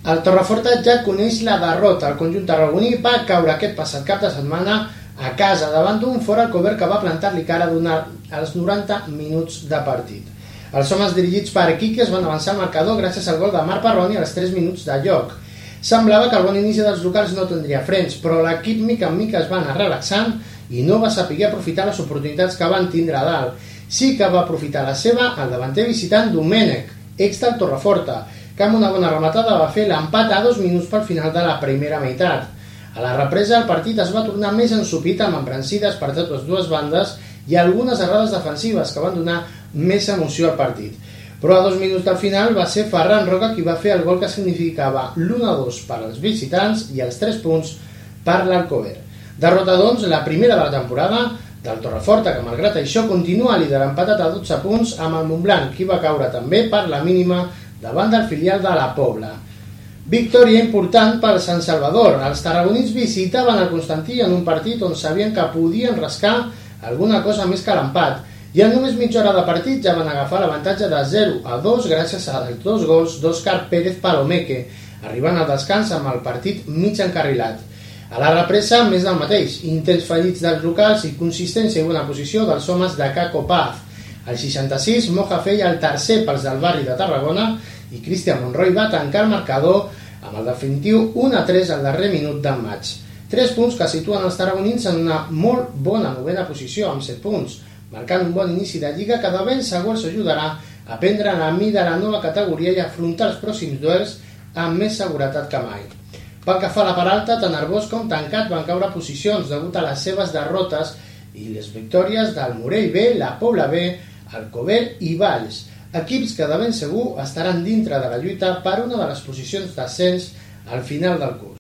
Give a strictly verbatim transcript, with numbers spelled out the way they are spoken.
El Torreforta ja coneix la derrota. El conjunt tarragoní va caure aquest passat cap de setmana a casa davant d'un fora Alcover que va plantar-li cara als noranta minuts de partit. Els homes dirigits per Quique es van avançar al marcador gràcies al gol de Marc Parroni als tres minuts de joc. Semblava que el bon inici dels locals no tindria frens, però l'equip mica en mica es va anar relaxant i no va saber aprofitar les oportunitats que van tindre a dalt. Sí que va aprofitar la seva el davanter visitant Domènec, ex del Torreforta, que amb una bona rematada va fer l'empat a dos minuts pel final de la primera meitat. A la represa el partit es va tornar més ensupit amb embrancides per totes dues bandes i algunes errades defensives que van donar més emoció al partit. Però a dos minuts del final va ser Ferran Roca qui va fer el gol que significava l'u a dos per als visitants i els tres punts per l'Alcover. Derrota, doncs, la primera de la temporada del Torreforta, que malgrat això continua líder empatat a dotze punts amb el Montblanc, qui va caure també per la mínima davant del filial de la Pobla. Victòria important per Sant Salvador. Els tarragonins visitaven el Constantí en un partit on sabien que podien rascar alguna cosa més que l'empat, i en només mitja hora de partit ja van agafar l'avantatge de zero a dos gràcies als dos gols d'Òscar Pérez Palomeque, arribant al descans amb el partit mig encarrilat. A la represa, més del mateix, intents fallits dels locals i consistència i bona posició dels homes de Caco Paz. Al seixanta-sis, Moja feia el tercer pels del barri de Tarragona i Cristian Monroy va tancar el marcador amb el definitiu u a tres al darrer minut del maig. Tres punts que situen els tarragonins en una molt bona novena posició, amb set punts, marcant un bon inici de lliga que de ben segur els ajudarà a prendre la mida a la nova categoria i afrontar els pròxims duels amb més seguretat que mai. Pel que fa a la part alta, tant Arbós com Tancat van caure posicions degut a les seves derrotes i les victòries del Morell B, la Pobla B, Alcover i Valls, equips que de ben segur estaran dintre de la lluita per una de les posicions d'ascens al final del curs.